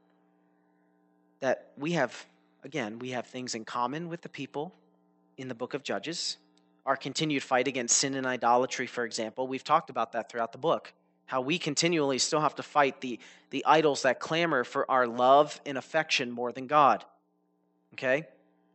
that we have, again, we have things in common with the people in the book of Judges. Our continued fight against sin and idolatry, for example, we've talked about that throughout the book. How we continually still have to fight the, the idols that clamor for our love and affection more than God. Okay?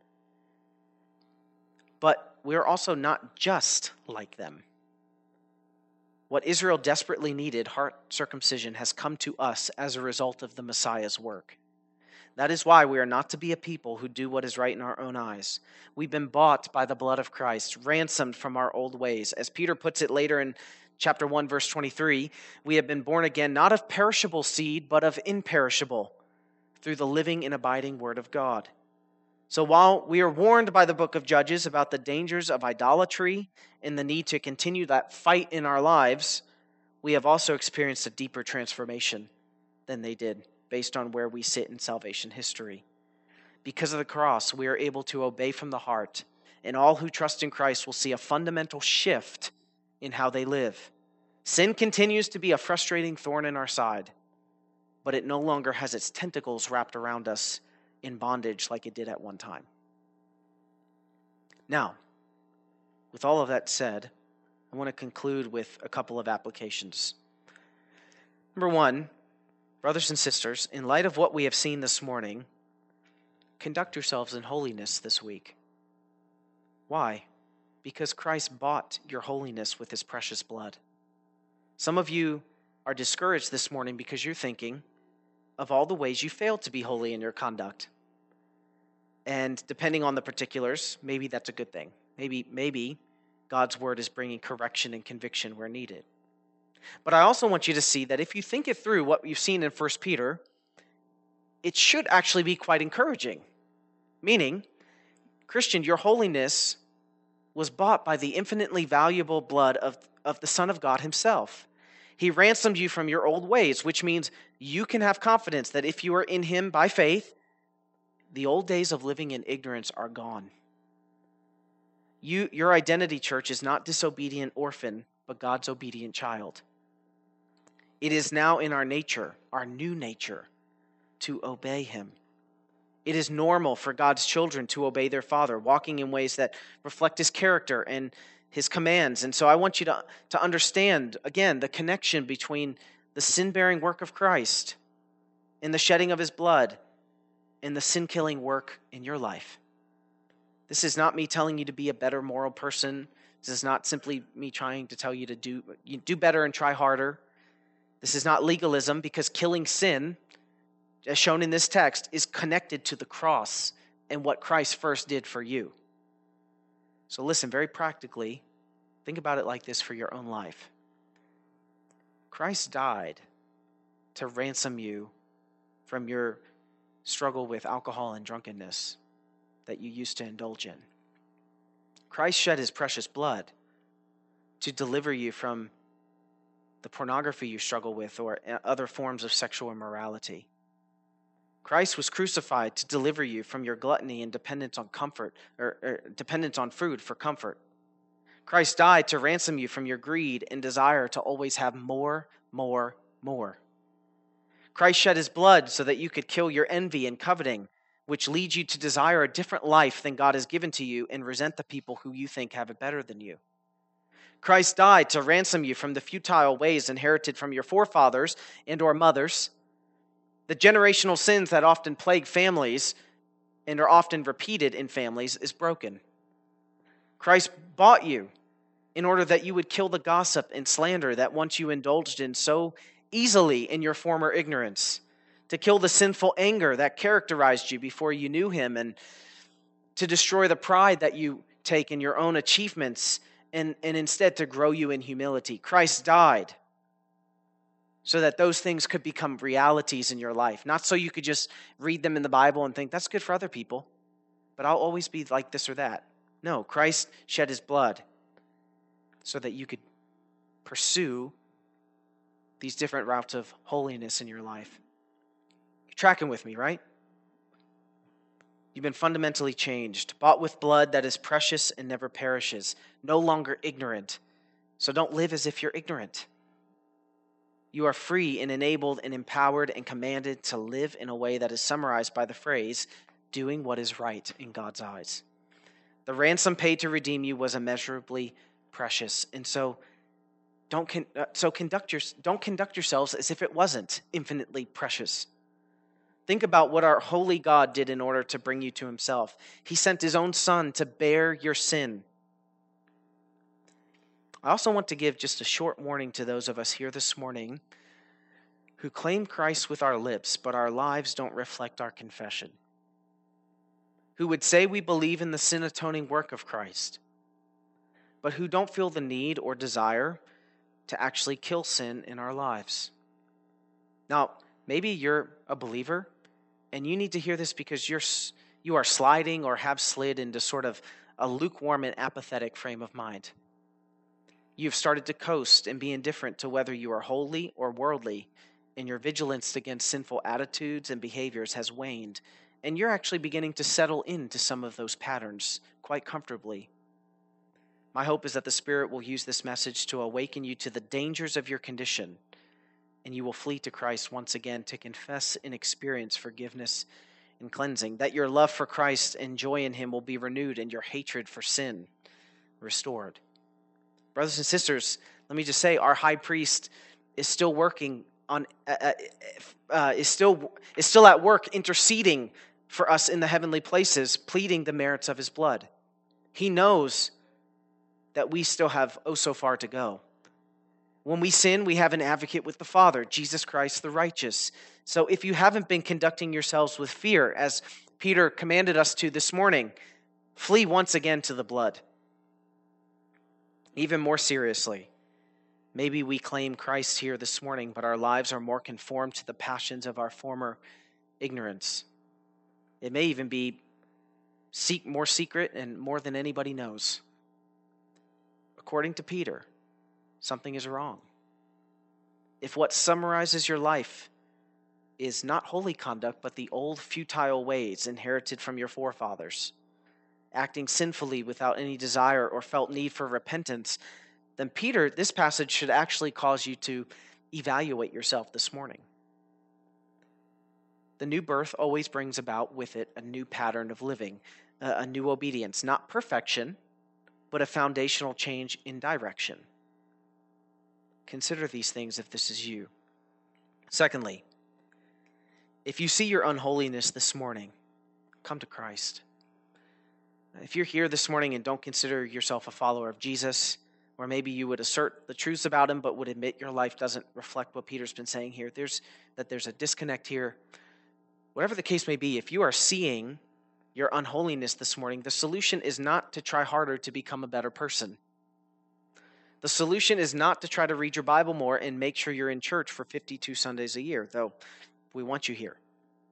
But we're also not just like them. What Israel desperately needed, heart circumcision, has come to us as a result of the Messiah's work. That is why we are not to be a people who do what is right in our own eyes. We've been bought by the blood of Christ, ransomed from our old ways. As Peter puts it later in chapter one, verse twenty-three, we have been born again, not of perishable seed, but of imperishable, through the living and abiding word of God. So while we are warned by the book of Judges about the dangers of idolatry and the need to continue that fight in our lives, we have also experienced a deeper transformation than they did based on where we sit in salvation history. Because of the cross, we are able to obey from the heart, and all who trust in Christ will see a fundamental shift in how they live. Sin continues to be a frustrating thorn in our side, but it no longer has its tentacles wrapped around us in bondage like it did at one time. Now, with all of that said, I want to conclude with a couple of applications. Number one, brothers and sisters, in light of what we have seen this morning, conduct yourselves in holiness this week. Why? Because Christ bought your holiness with his precious blood. Some of you are discouraged this morning because you're thinking of all the ways you failed to be holy in your conduct. And depending on the particulars, maybe that's a good thing. Maybe, maybe God's word is bringing correction and conviction where needed. But I also want you to see that if you think it through, what you've seen in First Peter, it should actually be quite encouraging. Meaning, Christian, your holiness was bought by the infinitely valuable blood of, of the Son of God himself. He ransomed you from your old ways, which means you can have confidence that if you are in him by faith, the old days of living in ignorance are gone. You, your identity, church, is not disobedient orphan, but God's obedient child. It is now in our nature, our new nature, to obey him. It is normal for God's children to obey their Father, walking in ways that reflect his character and his commands. And so I want you to, to understand, again, the connection between the sin-bearing work of Christ and the shedding of his blood and the sin-killing work in your life. This is not me telling you to be a better moral person. This is not simply me trying to tell you to do, you do better and try harder. This is not legalism, because killing sin, as shown in this text, is connected to the cross and what Christ first did for you. So listen, very practically, think about it like this for your own life. Christ died to ransom you from your struggle with alcohol and drunkenness that you used to indulge in. Christ shed his precious blood to deliver you from the pornography you struggle with or other forms of sexual immorality. Christ was crucified to deliver you from your gluttony and dependence on comfort, or, or dependence on food for comfort. Christ died to ransom you from your greed and desire to always have more, more, more. Christ shed his blood so that you could kill your envy and coveting, which leads you to desire a different life than God has given to you and resent the people who you think have it better than you. Christ died to ransom you from the futile ways inherited from your forefathers and or mothers, the generational sins that often plague families and are often repeated in families is broken. Christ bought you in order that you would kill the gossip and slander that once you indulged in so easily in your former ignorance, to kill the sinful anger that characterized you before you knew him, and to destroy the pride that you take in your own achievements, and, and instead to grow you in humility. Christ died so that those things could become realities in your life. Not so you could just read them in the Bible and think, that's good for other people, but I'll always be like this or that. No, Christ shed his blood so that you could pursue these different routes of holiness in your life. You're tracking with me, right? You've been fundamentally changed, bought with blood that is precious and never perishes, no longer ignorant. So don't live as if you're ignorant. You are free and enabled and empowered and commanded to live in a way that is summarized by the phrase, doing what is right in God's eyes. The ransom paid to redeem you was immeasurably precious. And so don't con- uh, so conduct your, don't conduct yourselves as if it wasn't infinitely precious. Think about what our holy God did in order to bring you to himself. He sent his own son to bear your sin. I also want to give just a short warning to those of us here this morning who claim Christ with our lips, but our lives don't reflect our confession. Who would say we believe in the sin-atoning work of Christ, but who don't feel the need or desire to actually kill sin in our lives. Now, maybe you're a believer and you need to hear this because you're you are sliding or have slid into sort of a lukewarm and apathetic frame of mind. You've started to coast and be indifferent to whether you are holy or worldly, and your vigilance against sinful attitudes and behaviors has waned, and you're actually beginning to settle into some of those patterns quite comfortably. My hope is that the Spirit will use this message to awaken you to the dangers of your condition, and you will flee to Christ once again to confess and experience forgiveness and cleansing, that your love for Christ and joy in him will be renewed and your hatred for sin restored. Brothers and sisters, let me just say, our high priest is still working on, uh, uh, is still is still at work interceding for us in the heavenly places, pleading the merits of his blood. He knows that we still have oh so far to go. When we sin, we have an advocate with the Father, Jesus Christ the righteous. So if you haven't been conducting yourselves with fear, as Peter commanded us to this morning, flee once again to the blood. Even more seriously, maybe we claim Christ here this morning, but our lives are more conformed to the passions of our former ignorance. It may even be seek more secret and more than anybody knows. According to Peter, something is wrong. If what summarizes your life is not holy conduct, but the old futile ways inherited from your forefathers, acting sinfully without any desire or felt need for repentance, then Peter, this passage should actually cause you to evaluate yourself this morning. The new birth always brings about with it a new pattern of living, a new obedience, not perfection, but a foundational change in direction. Consider these things if this is you. Secondly, if you see your unholiness this morning, come to Christ. If you're here this morning and don't consider yourself a follower of Jesus, or maybe you would assert the truths about him but would admit your life doesn't reflect what Peter's been saying here, there's that there's a disconnect here. Whatever the case may be, if you are seeing your unholiness this morning, the solution is not to try harder to become a better person. The solution is not to try to read your Bible more and make sure you're in church for fifty-two Sundays a year, though we want you here.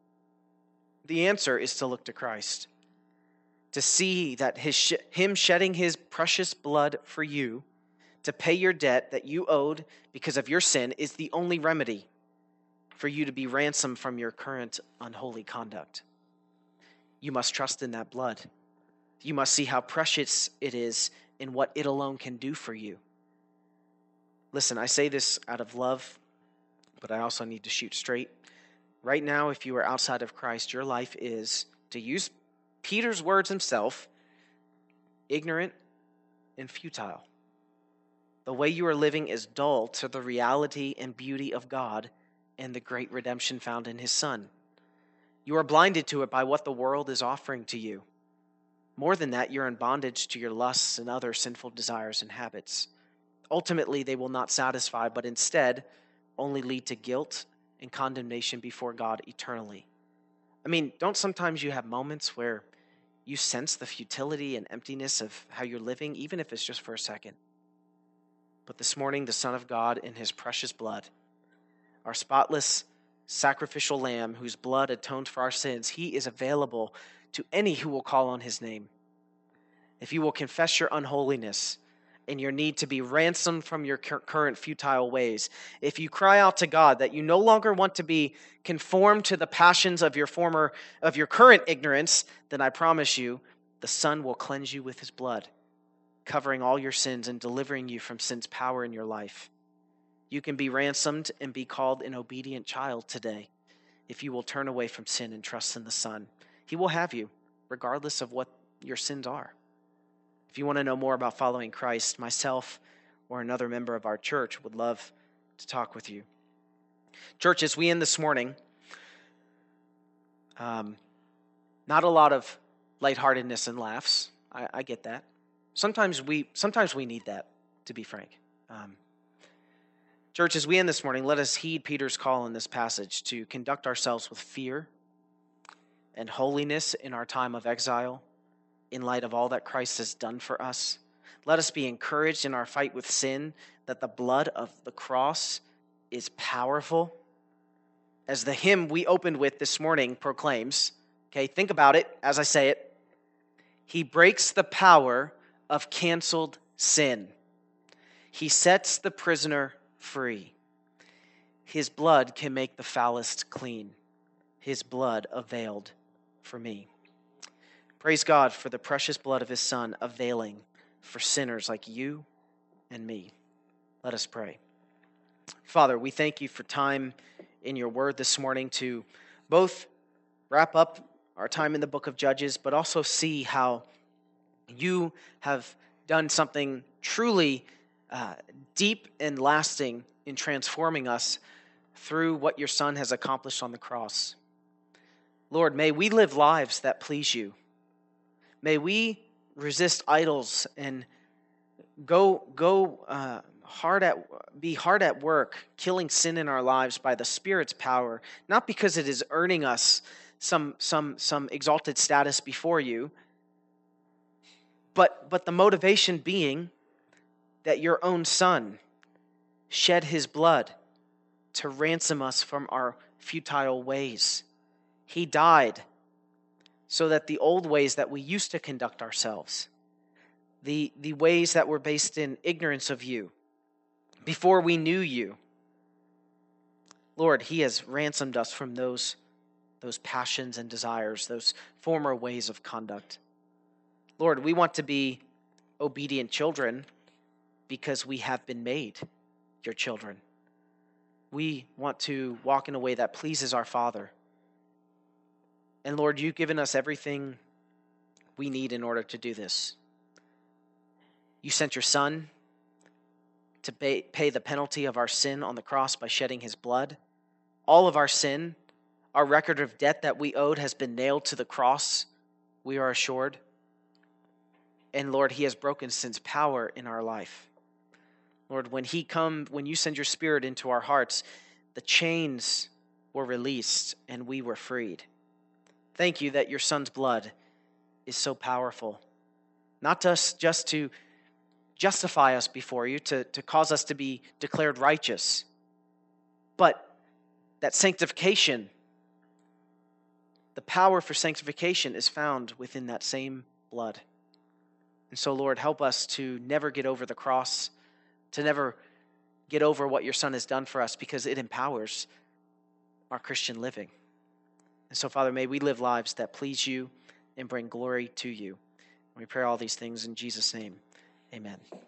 The answer is to look to Christ, to see that his sh- him shedding his precious blood for you to pay your debt that you owed because of your sin is the only remedy for you to be ransomed from your current unholy conduct. You must trust in that blood. You must see how precious it is and what it alone can do for you. Listen, I say this out of love, but I also need to shoot straight. Right now, if you are outside of Christ, your life is, to use Peter's words himself, ignorant and futile. The way you are living is dull to the reality and beauty of God and the great redemption found in his Son. You are blinded to it by what the world is offering to you. More than that, you're in bondage to your lusts and other sinful desires and habits. Ultimately, they will not satisfy, but instead only lead to guilt and condemnation before God eternally. I mean, don't sometimes you have moments where you sense the futility and emptiness of how you're living, even if it's just for a second? But this morning, the Son of God in his precious blood, our spotless sacrificial lamb whose blood atoned for our sins, he is available to any who will call on his name. If you will confess your unholiness and your need to be ransomed from your current futile ways, if you cry out to God that you no longer want to be conformed to the passions of your former, of your current ignorance, then I promise you, the Son will cleanse you with his blood, covering all your sins and delivering you from sin's power in your life. You can be ransomed and be called an obedient child today if you will turn away from sin and trust in the Son. He will have you, regardless of what your sins are. If you want to know more about following Christ, myself or another member of our church would love to talk with you. Church, as we end this morning, um, not a lot of lightheartedness and laughs. I, I get that. Sometimes we sometimes we need that, to be frank. Um, church, as we end this morning, let us heed Peter's call in this passage to conduct ourselves with fear and holiness in our time of exile, in light of all that Christ has done for us. Let us be encouraged in our fight with sin that the blood of the cross is powerful. As the hymn we opened with this morning proclaims, okay, think about it as I say it. He breaks the power of canceled sin. He sets the prisoner free. His blood can make the foulest clean. His blood availed for me. Praise God for the precious blood of his Son availing for sinners like you and me. Let us pray. Father, we thank you for time in your word this morning to both wrap up our time in the book of Judges, but also see how you have done something truly uh, deep and lasting in transforming us through what your Son has accomplished on the cross. Lord, may we live lives that please you. May we resist idols and go go uh, hard at be hard at work, killing sin in our lives by the Spirit's power, not because it is earning us some some some exalted status before you, but but the motivation being that your own Son shed his blood to ransom us from our futile ways. He died so that the old ways that we used to conduct ourselves, the, the ways that were based in ignorance of you, before we knew you, Lord, he has ransomed us from those, those passions and desires, those former ways of conduct. Lord, we want to be obedient children because we have been made your children. We want to walk in a way that pleases our Father. And Lord, you've given us everything we need in order to do this. You sent your Son to pay, pay the penalty of our sin on the cross by shedding his blood. All of our sin, our record of debt that we owed has been nailed to the cross, we are assured. And Lord, he has broken sin's power in our life. Lord, when he come, when you send your Spirit into our hearts, the chains were released and we were freed. Thank you that your Son's blood is so powerful, not just, just to justify us before you, to, to cause us to be declared righteous, but that sanctification, the power for sanctification is found within that same blood. And so, Lord, help us to never get over the cross, to never get over what your Son has done for us, because it empowers our Christian living. And so, Father, may we live lives that please you and bring glory to you. We pray all these things in Jesus' name. Amen.